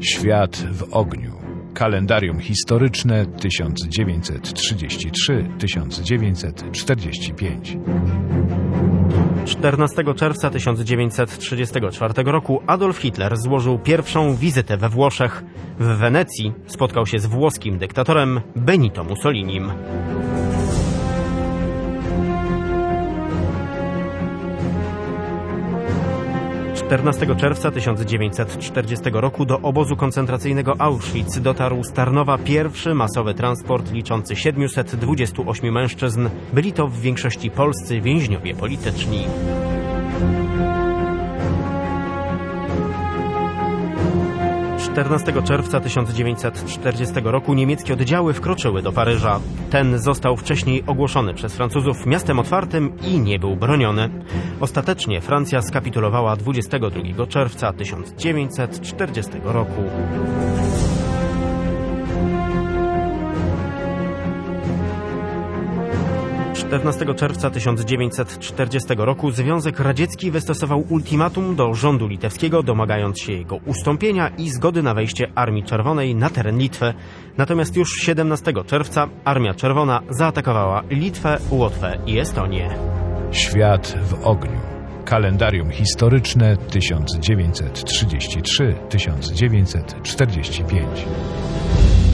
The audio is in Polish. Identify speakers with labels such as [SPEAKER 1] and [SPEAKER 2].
[SPEAKER 1] Świat w ogniu. Kalendarium historyczne 1933-1945.
[SPEAKER 2] 14 czerwca 1934 roku Adolf Hitler złożył pierwszą wizytę we Włoszech. W Wenecji spotkał się z włoskim dyktatorem Benito Mussolinim. - 14 czerwca 1940 roku do obozu koncentracyjnego Auschwitz dotarł z Tarnowa pierwszy masowy transport liczący 728 mężczyzn. Byli to w większości polscy więźniowie polityczni. - 14 czerwca 1940 roku niemieckie oddziały wkroczyły do Paryża. Ten został wcześniej ogłoszony przez Francuzów miastem otwartym i nie był broniony. Ostatecznie Francja skapitulowała 22 czerwca 1940 roku. 14 czerwca 1940 roku Związek Radziecki wystosował ultimatum do rządu litewskiego, domagając się jego ustąpienia i zgody na wejście Armii Czerwonej na teren Litwy. Natomiast już 17 czerwca Armia Czerwona zaatakowała Litwę, Łotwę i Estonię.
[SPEAKER 1] Świat w ogniu. Kalendarium historyczne 1933-1945.